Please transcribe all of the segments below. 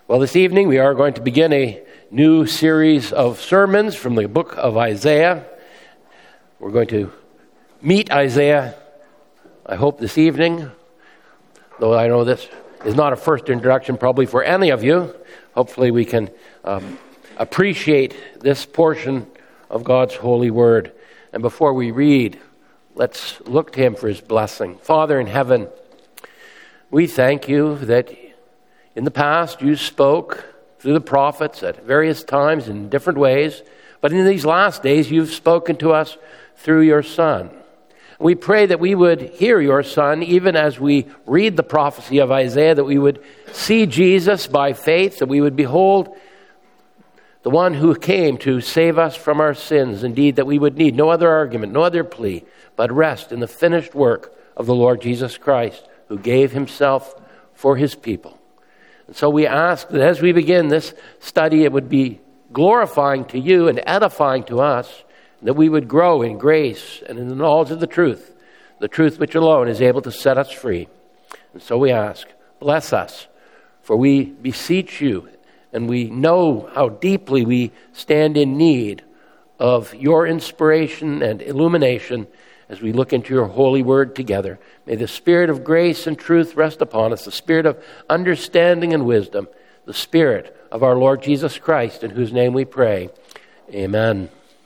Well, this evening we are going to begin a new series of sermons from the book of Isaiah. We're going to meet Isaiah, I hope, this evening, though I know this is not a first introduction probably for any of you. Hopefully we can appreciate this portion of God's holy word. And before we read, let's look to him for his blessing. Father in heaven, we thank you that in the past you spoke through the prophets at various times in different ways, but in these last days you've spoken to us through your Son. We pray that we would hear your Son even as we read the prophecy of Isaiah, that we would see Jesus by faith, that we would behold the one who came to save us from our sins. Indeed, that we would need no other argument, no other plea, but rest in the finished work of the Lord Jesus Christ, who gave himself for his people. And so we ask that as we begin this study, it would be glorifying to you and edifying to us, that we would grow in grace and in the knowledge of the truth which alone is able to set us free. And so we ask, bless us, for we beseech you, and we know how deeply we stand in need of your inspiration and illumination as we look into your holy word together. May the spirit of grace and truth rest upon us, the spirit of understanding and wisdom, the spirit of our Lord Jesus Christ, in whose name we pray. Amen.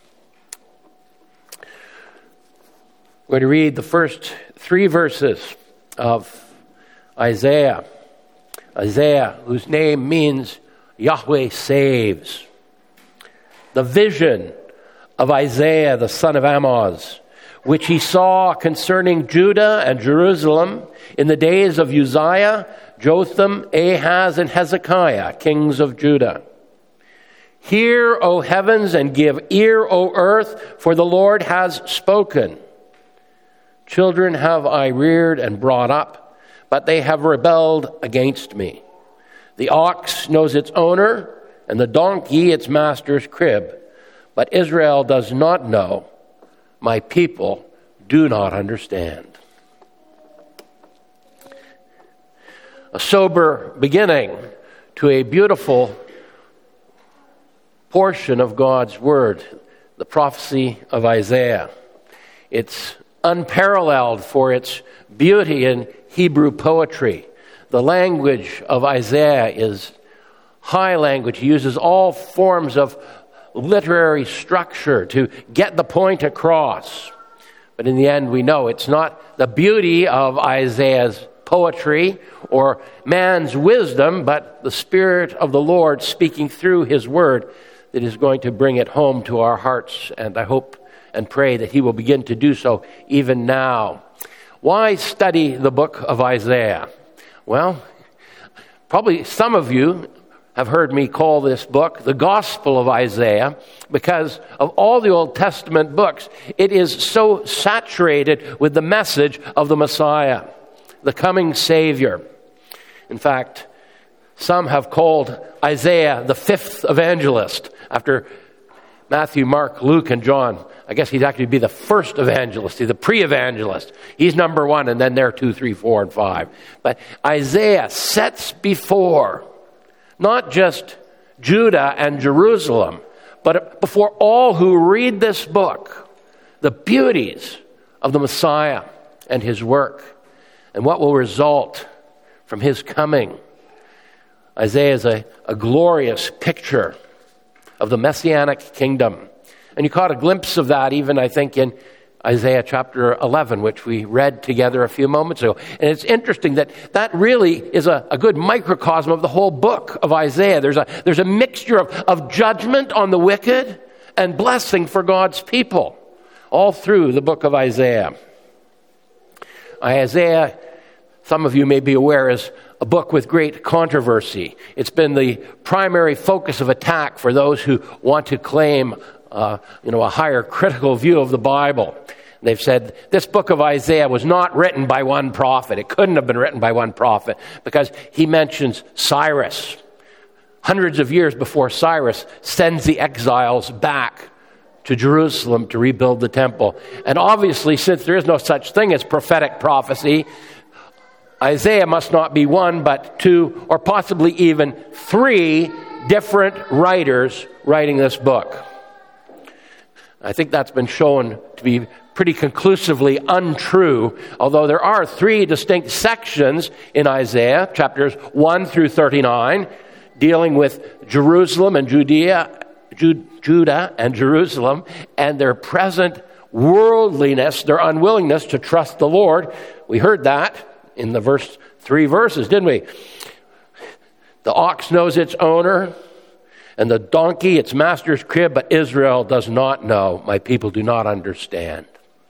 We're going to read the first 3 verses of Isaiah. Isaiah, whose name means Yahweh saves. The vision of Isaiah, the son of Amoz, which he saw concerning Judah and Jerusalem in the days of Uzziah, Jotham, Ahaz, and Hezekiah, kings of Judah. Hear, O heavens, and give ear, O earth, for the Lord has spoken. Children have I reared and brought up, but they have rebelled against me. The ox knows its owner, and the donkey its master's crib. But Israel does not know. My people do not understand. A sober beginning to a beautiful portion of God's word, the prophecy of Isaiah. It's unparalleled for its beauty in Hebrew poetry. The language of Isaiah is high language. He uses all forms of literary structure to get the point across. But in the end, we know it's not the beauty of Isaiah's poetry or man's wisdom, but the Spirit of the Lord speaking through his word that is going to bring it home to our hearts. And I hope and pray that he will begin to do so even now. Why study the book of Isaiah? Well, probably some of you have heard me call this book the Gospel of Isaiah because of all the Old Testament books. It is so saturated with the message of the Messiah, the coming Savior. In fact, some have called Isaiah the 5th evangelist after Matthew, Mark, Luke, and John. I guess he'd actually be the first evangelist. He's the pre-evangelist. He's number 1, and then they're 2, 3, 4, and 5. But Isaiah sets before not just Judah and Jerusalem, but before all who read this book, the beauties of the Messiah and his work, and what will result from his coming. Isaiah is a glorious picture of the Messianic kingdom. And you caught a glimpse of that even, I think, in Isaiah chapter 11, which we read together a few moments ago. And it's interesting that really is a good microcosm of the whole book of Isaiah. There's a mixture of judgment on the wicked and blessing for God's people all through the book of Isaiah. Isaiah, some of you may be aware, is a book with great controversy. It's been the primary focus of attack for those who want to claim a higher critical view of the Bible. They've said this book of Isaiah was not written by one prophet. It couldn't have been written by one prophet because he mentions Cyrus. Hundreds of years before Cyrus sends the exiles back to Jerusalem to rebuild the temple. And obviously, since there is no such thing as prophetic prophecy, Isaiah must not be one, but two, or possibly even three different writers writing this book. I think that's been shown to be pretty conclusively untrue, although there are three distinct sections in Isaiah, chapters 1 through 39, dealing with Jerusalem and Judah and Jerusalem, and their present worldliness, their unwillingness to trust the Lord. We heard that in the three verses, didn't we? The ox knows its owner, and the donkey its master's crib, but Israel does not know. My people do not understand.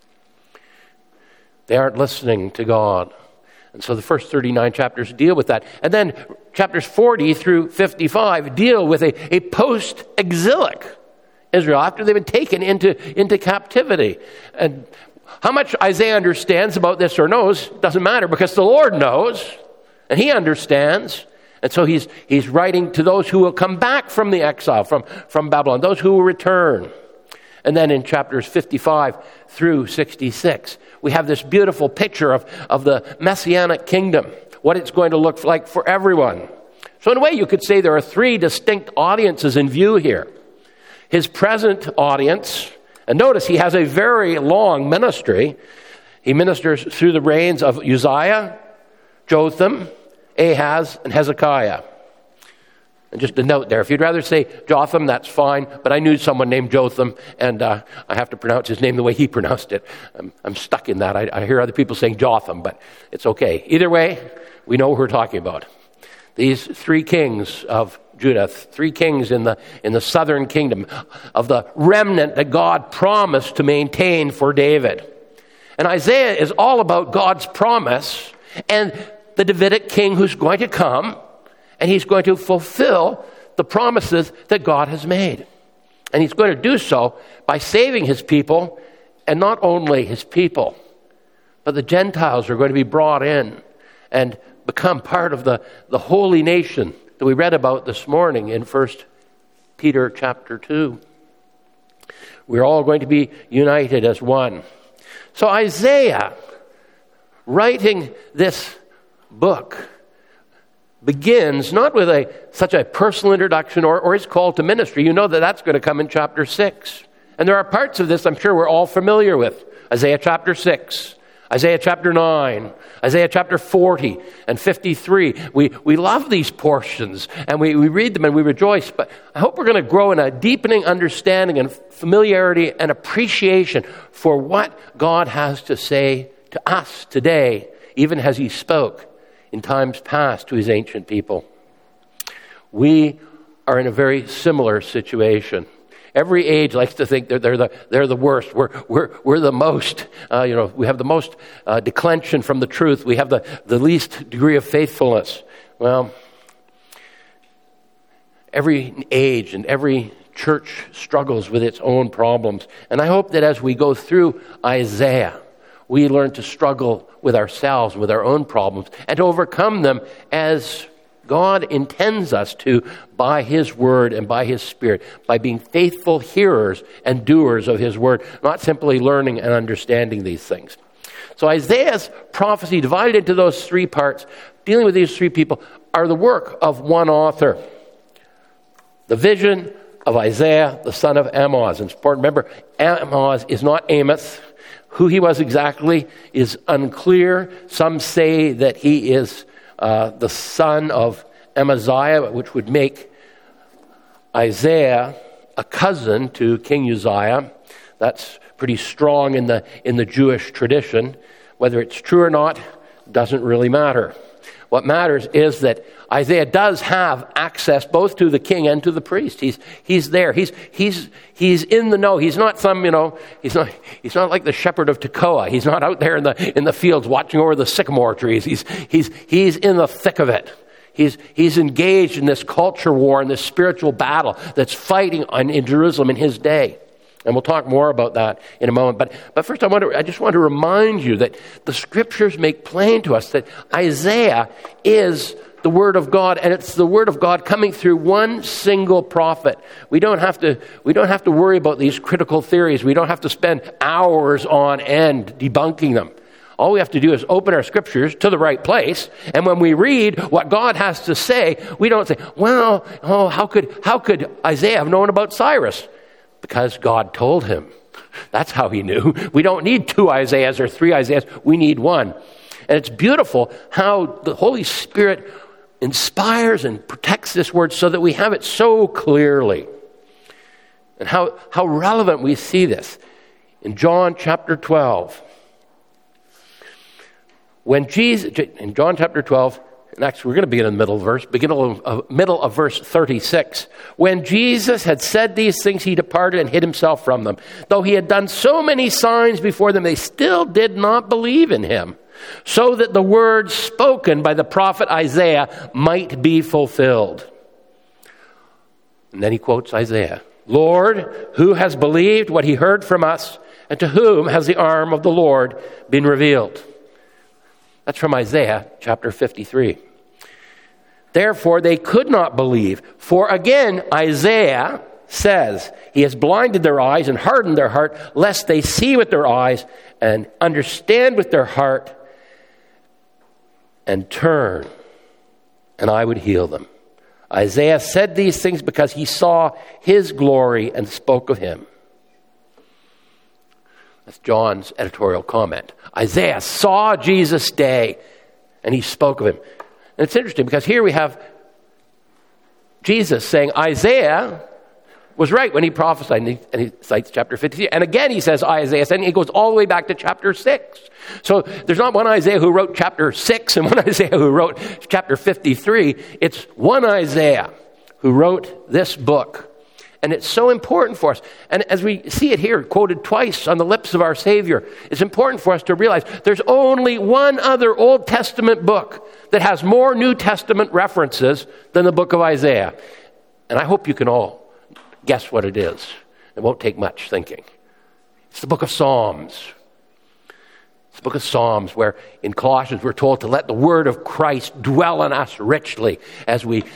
They aren't listening to God. And so the first 39 chapters deal with that. And then chapters 40 through 55 deal with a post-exilic Israel after they've been taken into captivity. And how much Isaiah understands about this or knows doesn't matter, because the Lord knows and he understands. And so he's writing to those who will come back from the exile, from Babylon, those who will return. And then in chapters 55 through 66, we have this beautiful picture of the Messianic kingdom, what it's going to look like for everyone. So in a way, you could say there are three distinct audiences in view here. His present audience, and notice he has a very long ministry. He ministers through the reigns of Uzziah, Jotham, Ahaz, and Hezekiah. And just a note there, if you'd rather say Jotham, that's fine, but I knew someone named Jotham, and I have to pronounce his name the way he pronounced it. I'm stuck in that. I hear other people saying Jotham, but it's okay. Either way, we know what we're talking about. These three kings of Judah, three kings in the southern kingdom, of the remnant that God promised to maintain for David. And Isaiah is all about God's promise and the Davidic king who's going to come, and he's going to fulfill the promises that God has made. And he's going to do so by saving his people, and not only his people, but the Gentiles are going to be brought in and become part of the holy nation that we read about this morning in 1 Peter chapter 2. We're all going to be united as one. So Isaiah, writing this book, begins not with such a personal introduction or his call to ministry. You know that's going to come in chapter 6. And there are parts of this I'm sure we're all familiar with. Isaiah chapter 6, Isaiah chapter 9, Isaiah chapter 40 and 53. We love these portions, and we read them and we rejoice. But I hope we're going to grow in a deepening understanding and familiarity and appreciation for what God has to say to us today, even as he spoke in times past to his ancient people. We are in a very similar situation. Every age likes to think that they're the worst. We're the most, we have the most declension from the truth. We have the least degree of faithfulness. Well, every age and every church struggles with its own problems. And I hope that as we go through Isaiah, we learn to struggle with ourselves, with our own problems, and to overcome them as God intends us to by his word and by his spirit, by being faithful hearers and doers of his word, not simply learning and understanding these things. So Isaiah's prophecy, divided into those three parts, dealing with these three people, are the work of one author. The vision of Isaiah, the son of Amoz. And it's important, remember, Amoz is not Amos. Who he was exactly is unclear. Some say that he is the son of Amaziah, which would make Isaiah a cousin to King Uzziah. That's pretty strong in the Jewish tradition. Whether it's true or not doesn't really matter. What matters is that Isaiah does have access both to the king and to the priest. He's there. He's in the know. He's not he's not like the shepherd of Tekoa. He's not out there in the fields watching over the sycamore trees. He's in the thick of it. He's engaged in this culture war and this spiritual battle that's fighting in Jerusalem in his day. And we'll talk more about that in a moment. But first I just want to remind you that the scriptures make plain to us that Isaiah is the word of God, and it's the word of God coming through one single prophet. We don't have to worry about these critical theories. We don't have to spend hours on end debunking them. All we have to do is open our scriptures to the right place, and when we read what God has to say, we don't say, well, how could Isaiah have known about Cyrus? Because God told him. That's how he knew. We don't need 2 Isaiahs or 3 Isaiahs. We need one. And it's beautiful how the Holy Spirit inspires and protects this word so that we have it so clearly. And how relevant we see this. In John chapter 12, when Jesus, in John chapter 12, and actually we're going to begin in the middle of verse 36. When Jesus had said these things, he departed and hid himself from them. Though he had done so many signs before them, they still did not believe in him. So that the words spoken by the prophet Isaiah might be fulfilled. And then he quotes Isaiah. Lord, who has believed what he heard from us, and to whom has the arm of the Lord been revealed? That's from Isaiah chapter 53. Therefore, they could not believe. For again, Isaiah says, he has blinded their eyes and hardened their heart, lest they see with their eyes and understand with their heart and turn, and I would heal them. Isaiah said these things because he saw his glory and spoke of him. That's John's editorial comment. Isaiah saw Jesus' day, and he spoke of him. And it's interesting because here we have Jesus saying Isaiah was right when he prophesied, and he cites chapter 53. And again he says Isaiah, and he goes all the way back to chapter 6. So there's not one Isaiah who wrote chapter 6 and one Isaiah who wrote chapter 53. It's one Isaiah who wrote this book. And it's so important for us. And as we see it here, quoted twice on the lips of our Savior, it's important for us to realize there's only one other Old Testament book that has more New Testament references than the book of Isaiah. And I hope you can all guess what it is. It won't take much thinking. It's the book of Psalms. It's the book of Psalms where in Colossians we're told to let the word of Christ dwell in us richly as we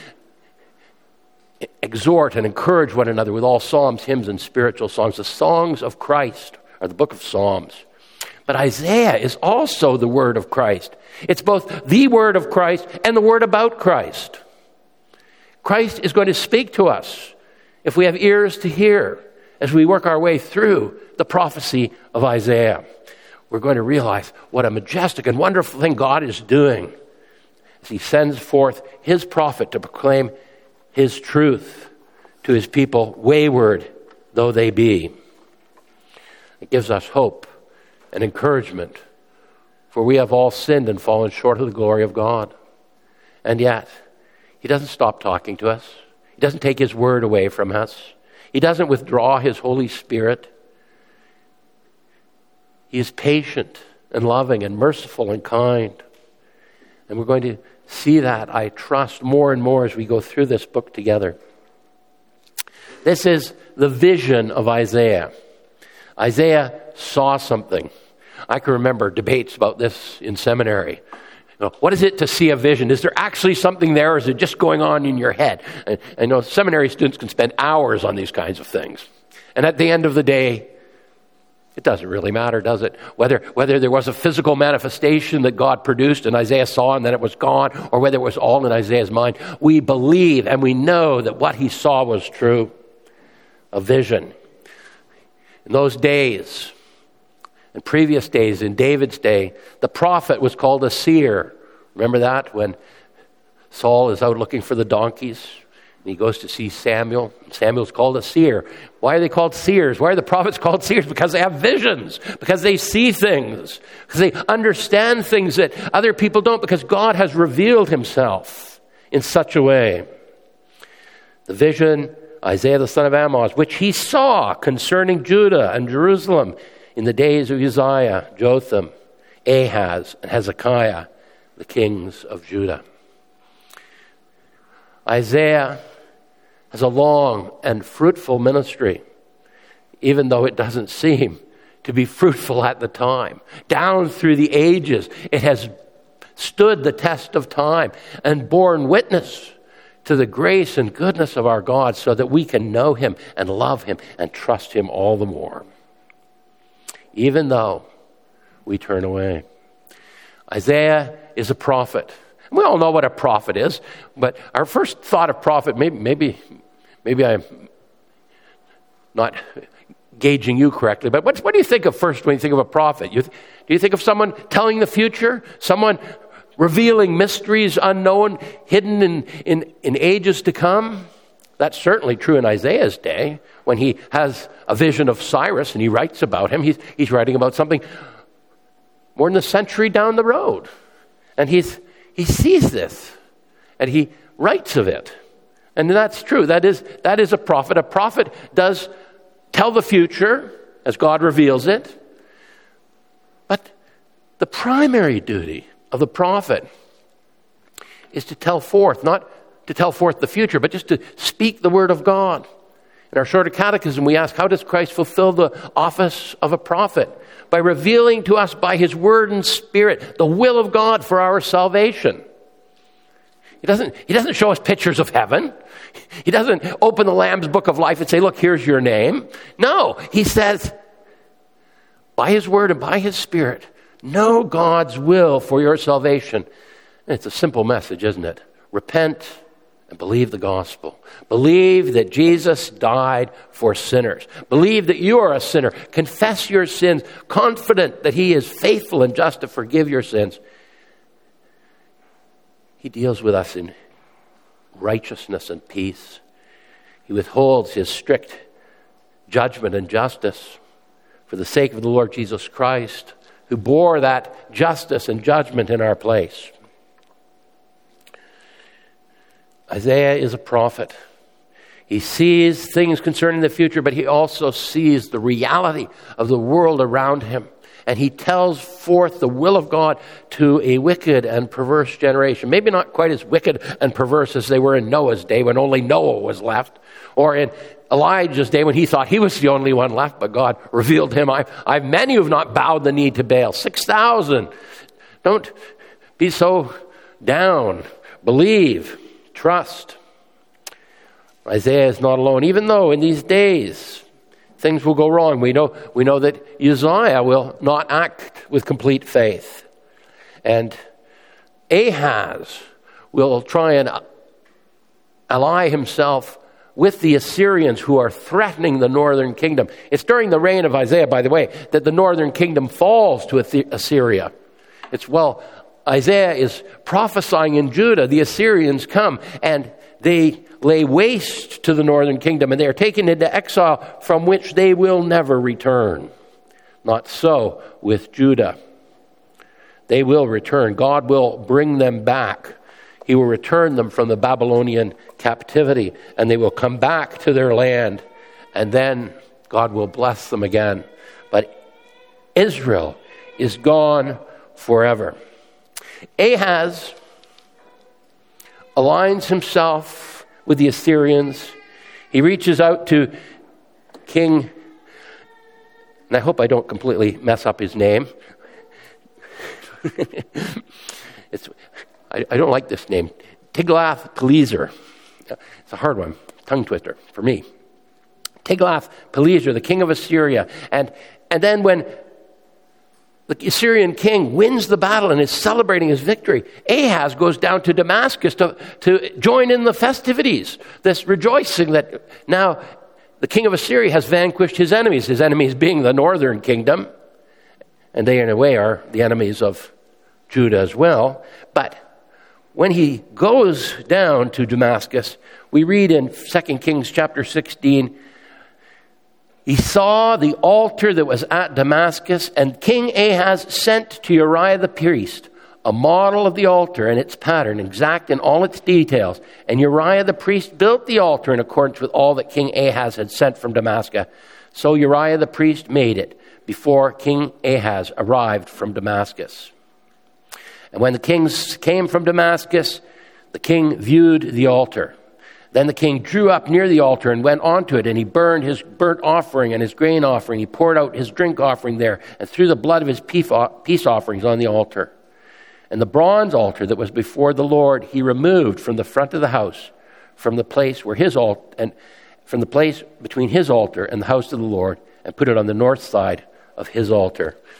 exhort and encourage one another with all psalms, hymns, and spiritual songs. The songs of Christ are the book of Psalms. But Isaiah is also the word of Christ. It's both the word of Christ and the word about Christ. Christ is going to speak to us if we have ears to hear as we work our way through the prophecy of Isaiah. We're going to realize what a majestic and wonderful thing God is doing as he sends forth his prophet to proclaim his truth to his people, wayward though they be. It gives us hope and encouragement, for we have all sinned and fallen short of the glory of God. And yet, he doesn't stop talking to us. He doesn't take his word away from us. He doesn't withdraw his Holy Spirit. He is patient and loving and merciful and kind. And we're going to see that, I trust, more and more as we go through this book together. This is the vision of Isaiah. Isaiah saw something. I can remember debates about this in seminary. What is it to see a vision? Is there actually something there, or is it just going on in your head? I know seminary students can spend hours on these kinds of things. And at the end of the day, it doesn't really matter, does it? Whether there was a physical manifestation that God produced and Isaiah saw and then it was gone, or whether it was all in Isaiah's mind, we believe and we know that what he saw was true. A vision. In those days, in previous days, in David's day, the prophet was called a seer. Remember that? When Saul is out looking for the donkeys, and he goes to see Samuel. Samuel's called a seer. Why are they called seers? Why are the prophets called seers? Because they have visions. Because they see things. Because they understand things that other people don't. Because God has revealed himself in such a way. The vision, Isaiah the son of Amoz, which he saw concerning Judah and Jerusalem in the days of Uzziah, Jotham, Ahaz, and Hezekiah, the kings of Judah. Isaiah has a long and fruitful ministry, even though it doesn't seem to be fruitful at the time. Down through the ages, it has stood the test of time and borne witness to the grace and goodness of our God so that we can know him and love him and trust him all the more, even though we turn away. Isaiah is a prophet. We all know what a prophet is, but our first thought of prophet, maybe I'm not gauging you correctly, but what do you think of first when you think of a prophet? Do you think of someone telling the future? Someone revealing mysteries unknown, hidden in ages to come? That's certainly true in Isaiah's day. When he has a vision of Cyrus and he writes about him, he's writing about something more than a century down the road. And he sees this and he writes of it. And that's true. That is a prophet. A prophet does tell the future as God reveals it. But the primary duty of the prophet is to tell forth, not to tell forth the future, but just to speak the word of God. In our shorter catechism, we ask, how does Christ fulfill the office of a prophet? By revealing to us by his word and spirit the will of God for our salvation. He doesn't show us pictures of heaven. He doesn't open the Lamb's book of life and say, look, here's your name. No, he says, by his word and by his spirit, know God's will for your salvation. And it's a simple message, isn't it? Repent and believe the gospel. Believe that Jesus died for sinners. Believe that you are a sinner. Confess your sins, confident that he is faithful and just to forgive your sins. He deals with us in righteousness and peace. He withholds his strict judgment and justice for the sake of the Lord Jesus Christ, who bore that justice and judgment in our place. Isaiah is a prophet. He sees things concerning the future, but he also sees the reality of the world around him. And he tells forth the will of God to a wicked and perverse generation. Maybe not quite as wicked and perverse as they were in Noah's day when only Noah was left. Or in Elijah's day when he thought he was the only one left, but God revealed him. I've many who have not bowed the knee to Baal. 6,000. Don't be so down. Believe. Trust. Isaiah is not alone, even though in these days things will go wrong. We know that Uzziah will not act with complete faith. And Ahaz will try and ally himself with the Assyrians who are threatening the northern kingdom. It's during the reign of Isaiah, by the way, that the northern kingdom falls to Assyria. Isaiah is prophesying in Judah, the Assyrians come and they lay waste to the northern kingdom and they are taken into exile from which they will never return. Not so with Judah. They will return. God will bring them back. He will return them from the Babylonian captivity and they will come back to their land and then God will bless them again. But Israel is gone forever. Ahaz aligns himself with the Assyrians. He reaches out to King, and I hope I don't completely mess up his name. I don't like this name. Tiglath-Pileser. It's a hard one, tongue twister for me. Tiglath-Pileser, the king of Assyria. And then when the Assyrian king wins the battle and is celebrating his victory, Ahaz goes down to Damascus to join in the festivities, this rejoicing that now the king of Assyria has vanquished his enemies being the northern kingdom, and they in a way are the enemies of Judah as well. But when he goes down to Damascus, we read in 2 Kings chapter 16, he saw the altar that was at Damascus, and King Ahaz sent to Uriah the priest a model of the altar and its pattern, exact in all its details. And Uriah the priest built the altar in accordance with all that King Ahaz had sent from Damascus. So Uriah the priest made it before King Ahaz arrived from Damascus. And when the kings came from Damascus, the king viewed the altar. Then the king drew up near the altar and went onto it, and he burned his burnt offering and his grain offering. He poured out his drink offering there and threw the blood of his peace offerings on the altar. And the bronze altar that was before the Lord he removed from the front of the house, from the place where his altar, and from the place between his altar and the house of the Lord, and put it on the north side of his altar.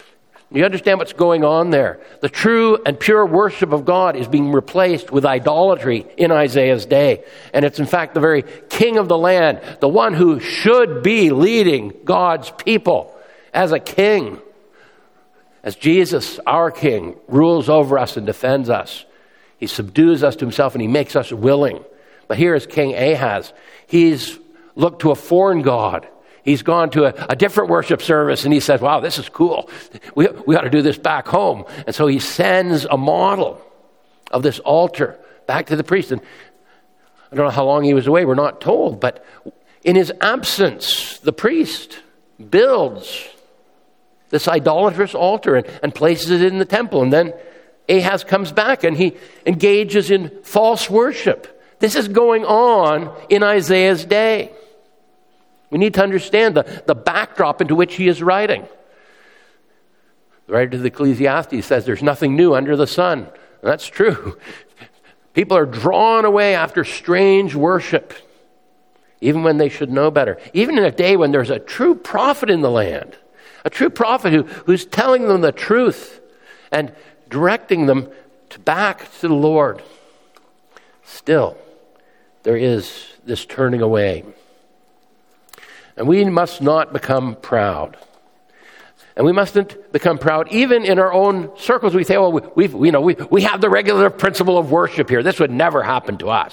You understand what's going on there? The true and pure worship of God is being replaced with idolatry in Isaiah's day. And it's in fact the very king of the land, the one who should be leading God's people as a king, as Jesus, our king, rules over us and defends us. He subdues us to himself and he makes us willing. But here is King Ahaz. He's looked to a foreign god. He's gone to a different worship service and he says, wow, this is cool. We ought to do this back home. And so he sends a model of this altar back to the priest. And I don't know how long he was away. We're not told. But in his absence, the priest builds this idolatrous altar and places it in the temple. And then Ahaz comes back and he engages in false worship. This is going on in Isaiah's day. We need to understand the backdrop into which he is writing. The writer to the Ecclesiastes says there's nothing new under the sun. And that's true. People are drawn away after strange worship, even when they should know better. Even in a day when there's a true prophet in the land, a true prophet who's telling them the truth and directing them back to the Lord. Still, there is this turning away. And we must not become proud. And we mustn't become proud. Even in our own circles, we say, well, we have the regular principle of worship here. This would never happen to us.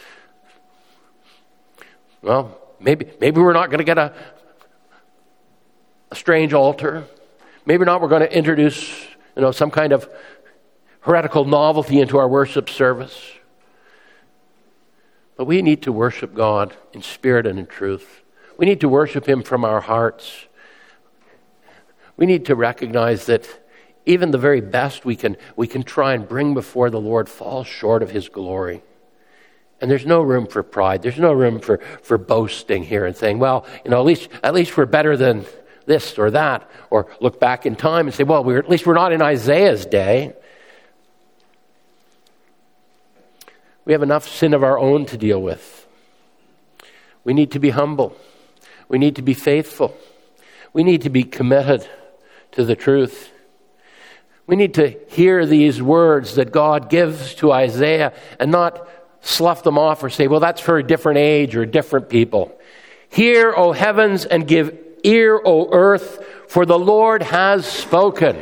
Well, maybe we're not going to get a strange altar. Maybe not we're going to introduce, some kind of heretical novelty into our worship service. But we need to worship God in spirit and in truth. We need to worship him from our hearts. We need to recognize that even the very best we can try and bring before the Lord falls short of his glory. And there's no room for pride. There's no room for boasting here and saying, well, at least we're better than this or that. Or look back in time and say, well, at least we're not in Isaiah's day. We have enough sin of our own to deal with. We need to be humble. We need to be faithful. We need to be committed to the truth. We need to hear these words that God gives to Isaiah and not slough them off or say, well, that's for a different age or different people. Hear, O heavens, and give ear, O earth, for the Lord has spoken.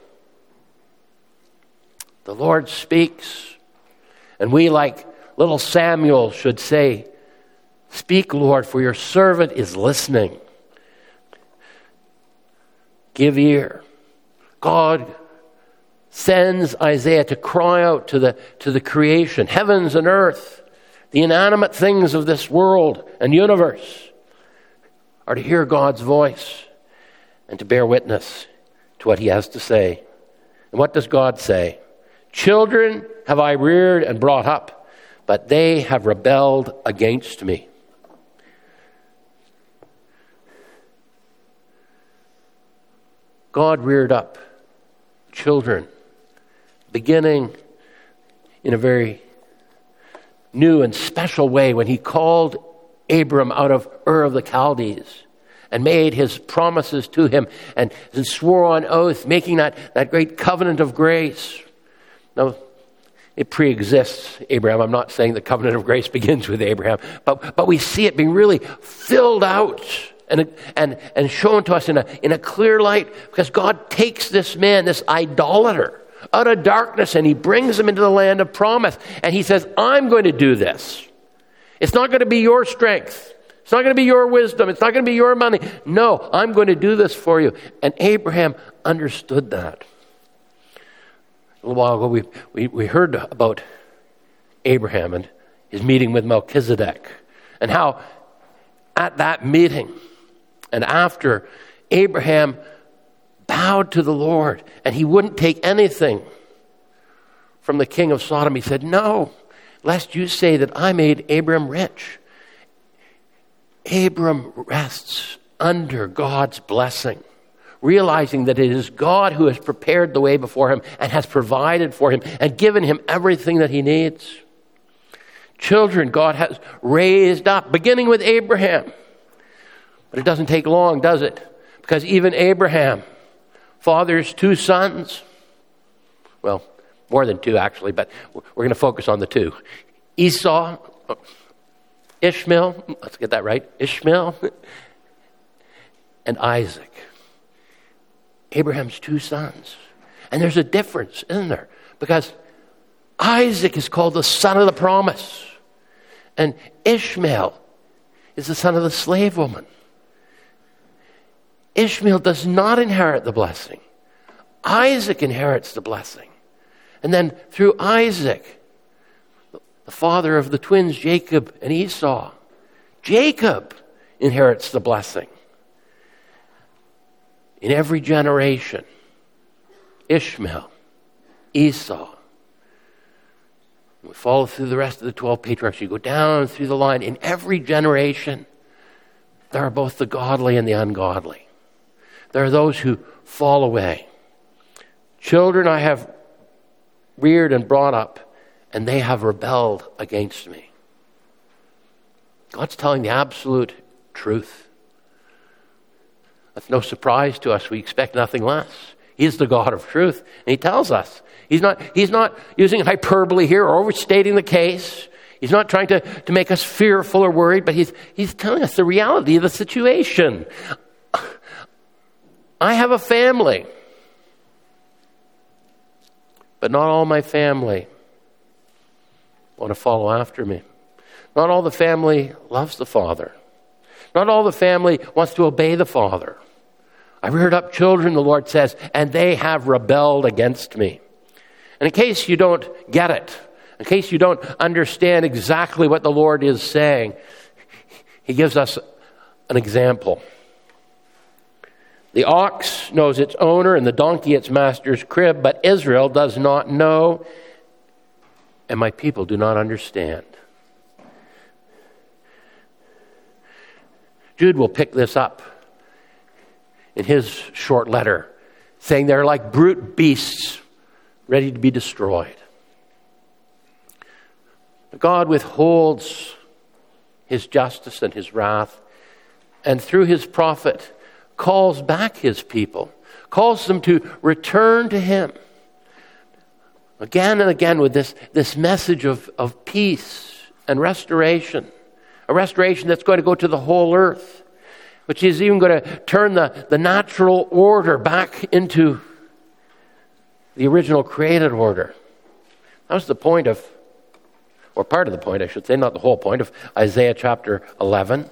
The Lord speaks. And we, like little Samuel, should say, speak, Lord, for your servant is listening. Give ear. God sends Isaiah to cry out to the creation, heavens and earth, the inanimate things of this world and universe, are to hear God's voice and to bear witness to what he has to say. And what does God say? Children have I reared and brought up, but they have rebelled against me. God reared up children, beginning in a very new and special way when he called Abram out of Ur of the Chaldees and made his promises to him and swore on oath, making that great covenant of grace. Now, it pre-exists Abraham. I'm not saying the covenant of grace begins with Abraham, but we see it being really filled out and shown to us in a clear light, because God takes this man, this idolater, out of darkness, and he brings him into the land of promise. And he says, I'm going to do this. It's not going to be your strength. It's not going to be your wisdom. It's not going to be your money. No, I'm going to do this for you. And Abraham understood that. A little while ago, we heard about Abraham and his meeting with Melchizedek, and how at that meeting and after, Abraham bowed to the Lord, and he wouldn't take anything from the king of Sodom. He said, no, lest you say that I made Abram rich. Abram rests under God's blessing, realizing that it is God who has prepared the way before him and has provided for him and given him everything that he needs. Children God has raised up, beginning with Abraham. But it doesn't take long, does it? Because even Abraham father's 2 sons. Well, more than 2 actually, but we're going to focus on the 2. Ishmael, let's get that right, Ishmael and Isaac. Abraham's 2 sons. And there's a difference, isn't there? Because Isaac is called the son of the promise. And Ishmael is the son of the slave woman. Ishmael does not inherit the blessing. Isaac inherits the blessing. And then through Isaac, the father of the twins, Jacob and Esau, Jacob inherits the blessing. In every generation, Ishmael, Esau. We follow through the rest of the 12 patriarchs. You go down through the line. In every generation, there are both the godly and the ungodly. There are those who fall away. Children I have reared and brought up, and they have rebelled against me. God's telling the absolute truth. That's no surprise to us. We expect nothing less. He's the God of truth, and he tells us. He's not using hyperbole here or overstating the case. He's not trying to make us fearful or worried, but he's telling us the reality of the situation. I have a family, but not all my family want to follow after me. Not all the family loves the Father. Not all the family wants to obey the Father. I reared up children, the Lord says, and they have rebelled against me. And in case you don't get it, in case you don't understand exactly what the Lord is saying, he gives us an example. The ox knows its owner and the donkey its master's crib, but Israel does not know, and my people do not understand. Jude will pick this up in his short letter, saying they're like brute beasts ready to be destroyed. God withholds his justice and his wrath, and through his prophet calls back his people, calls them to return to him. Again and again with this message of peace and restoration, a restoration that's going to go to the whole earth, which is even going to turn the natural order back into the original created order. That was the point of, or part of the point, I should say, not the whole point, of Isaiah chapter 11.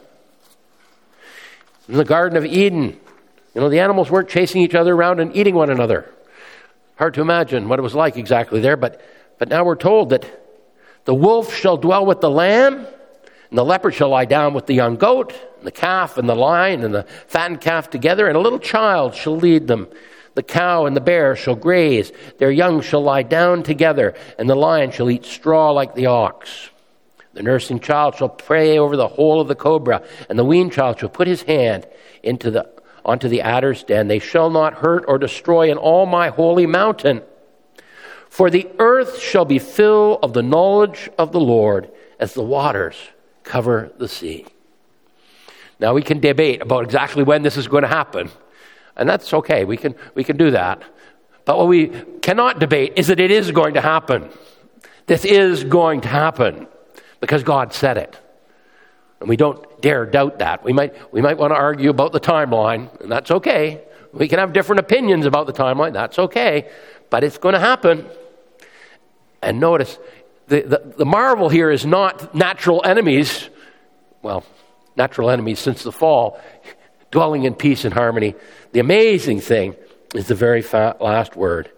In the Garden of Eden, the animals weren't chasing each other around and eating one another. Hard to imagine what it was like exactly there, but now we're told that the wolf shall dwell with the lamb, and the leopard shall lie down with the young goat, and the calf and the lion and the fattened calf together, and a little child shall lead them. The cow and the bear shall graze, their young shall lie down together, and the lion shall eat straw like the ox. The nursing child shall pray over the hole of the cobra, and the weaned child shall put his hand onto the adder's den. They shall not hurt or destroy in all my holy mountain. For the earth shall be full of the knowledge of the Lord as the waters cover the sea. Now we can debate about exactly when this is going to happen. And that's okay. We can do that. But what we cannot debate is that it is going to happen. This is going to happen because God said it. And we don't dare doubt that. We might want to argue about the timeline, and that's okay. We can have different opinions about the timeline. That's okay. But it's going to happen. And notice, the marvel here is not natural enemies. Well, natural enemies since the fall, dwelling in peace and harmony. The amazing thing is the very last word,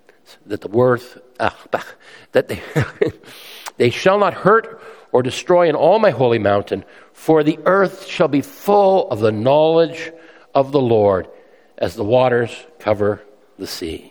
that they shall not hurt or destroy in all my holy mountain, for the earth shall be full of the knowledge of the Lord as the waters cover the sea.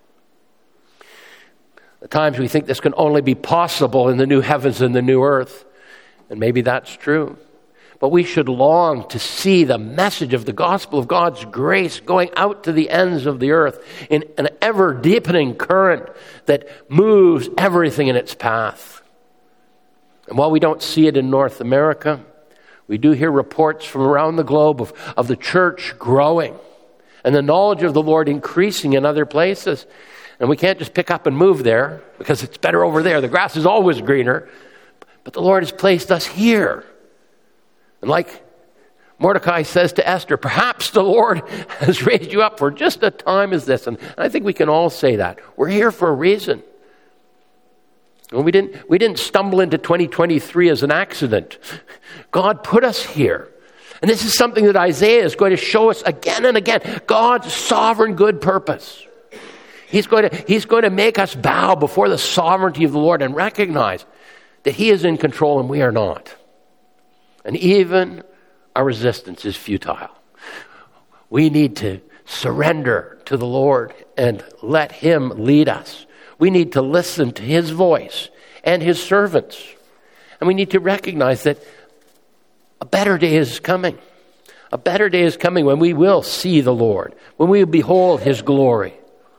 At times we think this can only be possible in the new heavens and the new earth, and maybe that's true. But we should long to see the message of the gospel of God's grace going out to the ends of the earth in an ever-deepening current that moves everything in its path. And while we don't see it in North America, we do hear reports from around the globe of the church growing and the knowledge of the Lord increasing in other places. And we can't just pick up and move there because it's better over there. The grass is always greener. But the Lord has placed us here. And like Mordecai says to Esther, perhaps the Lord has raised you up for just a time as this. And I think we can all say that. We're here for a reason. And we didn't stumble into 2023 as an accident. God put us here. And this is something that Isaiah is going to show us again and again. God's sovereign good purpose. He's going to make us bow before the sovereignty of the Lord and recognize that He is in control and we are not. And even our resistance is futile. We need to surrender to the Lord and let Him lead us. We need to listen to His voice and His servants. And we need to recognize that a better day is coming. A better day is coming when we will see the Lord, when we will behold His glory.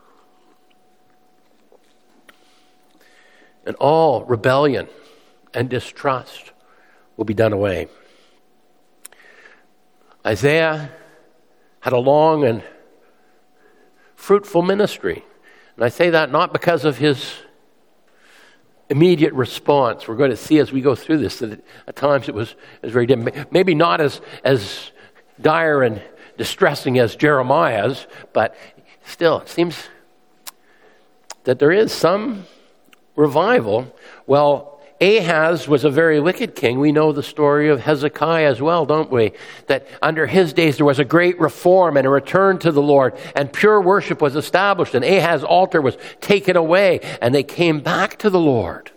And all rebellion and distrust will be done away. Isaiah had a long and fruitful ministry. And I say that not because of his immediate response. We're going to see as we go through this that at times it was very dim. Maybe not as dire and distressing as Jeremiah's, but still it seems that there is some revival. Well, Ahaz was a very wicked king. We know the story of Hezekiah as well, don't we? That under his days there was a great reform and a return to the Lord, and pure worship was established, and Ahaz's altar was taken away, and they came back to the Lord.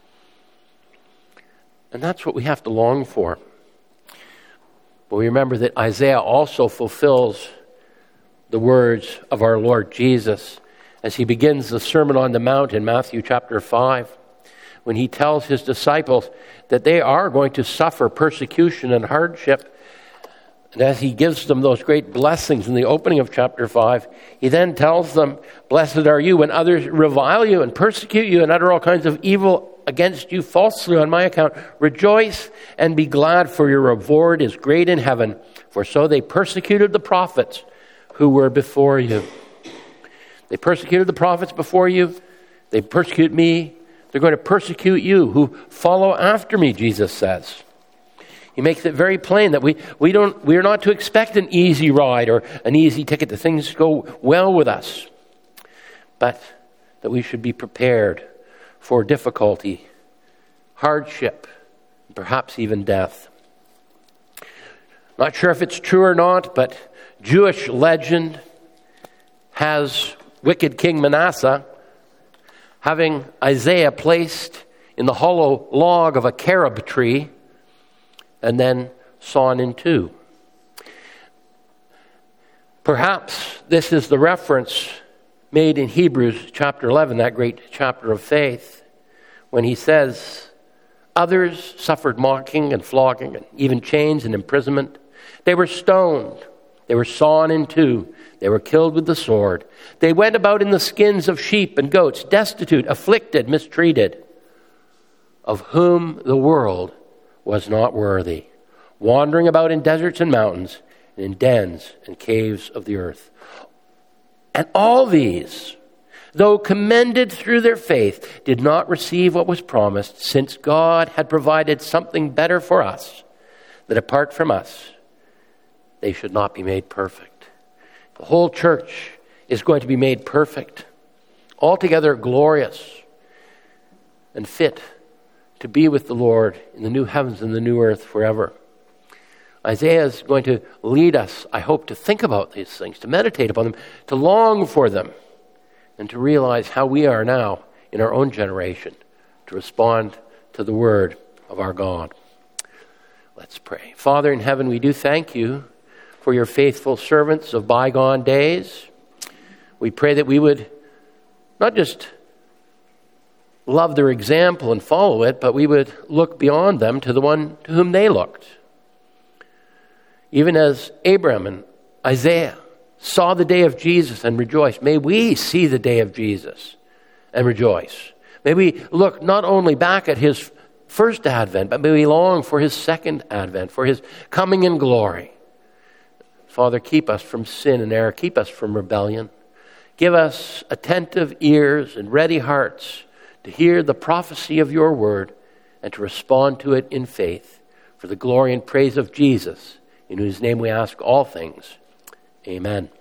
And that's what we have to long for. But we remember that Isaiah also fulfills the words of our Lord Jesus as he begins the Sermon on the Mount in Matthew chapter 5, when he tells his disciples that they are going to suffer persecution and hardship. And as he gives them those great blessings in the opening of chapter 5, he then tells them, "Blessed are you when others revile you and persecute you and utter all kinds of evil against you falsely on my account. Rejoice and be glad, for your reward is great in heaven. For so they persecuted the prophets who were before you." They persecuted the prophets before you. They persecute me. They're going to persecute you who follow after me, Jesus says. He makes it very plain that we are not to expect an easy ride or an easy ticket, that things go well with us, but that we should be prepared for difficulty, hardship, perhaps even death. Not sure if it's true or not, but Jewish legend has wicked King Manasseh having Isaiah placed in the hollow log of a carob tree and then sawn in two. Perhaps this is the reference made in Hebrews chapter 11, that great chapter of faith, when he says, "Others suffered mocking and flogging and even chains and imprisonment. They were stoned. They were sawn in two. They were killed with the sword. They went about in the skins of sheep and goats, destitute, afflicted, mistreated, of whom the world was not worthy, wandering about in deserts and mountains, and in dens and caves of the earth. And all these, though commended through their faith, did not receive what was promised, since God had provided something better for us, that apart from us, they should not be made perfect." The whole church is going to be made perfect, altogether glorious and fit to be with the Lord in the new heavens and the new earth forever. Isaiah is going to lead us, I hope, to think about these things, to meditate upon them, to long for them, and to realize how we are now in our own generation to respond to the word of our God. Let's pray. Father in heaven, we do thank you for your faithful servants of bygone days. We pray that we would not just love their example and follow it, but we would look beyond them to the one to whom they looked. Even as Abraham and Isaiah saw the day of Jesus and rejoiced, may we see the day of Jesus and rejoice. May we look not only back at his first advent, but may we long for his second advent, for his coming in glory, Father, keep us from sin and error. Keep us from rebellion. Give us attentive ears and ready hearts to hear the prophecy of your word and to respond to it in faith for the glory and praise of Jesus, in whose name we ask all things. Amen.